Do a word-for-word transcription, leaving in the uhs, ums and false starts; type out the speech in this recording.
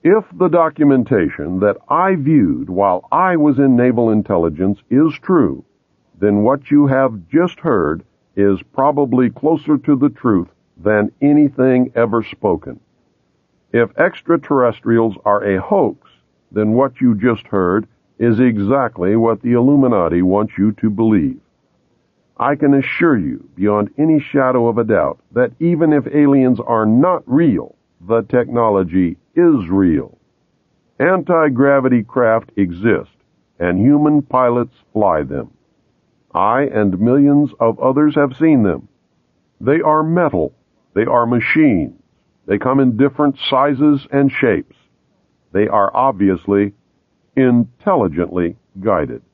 If the documentation that I viewed while I was in naval intelligence is true, then what you have just heard is probably closer to the truth than anything ever spoken. If extraterrestrials are a hoax, then what you just heard is exactly what the Illuminati want you to believe. I can assure you, beyond any shadow of a doubt, that even if aliens are not real, the technology is real. Anti-gravity craft exist, and human pilots fly them. I and millions of others have seen them. They are metal. They are machines. They come in different sizes and shapes. They are obviously intelligently guided.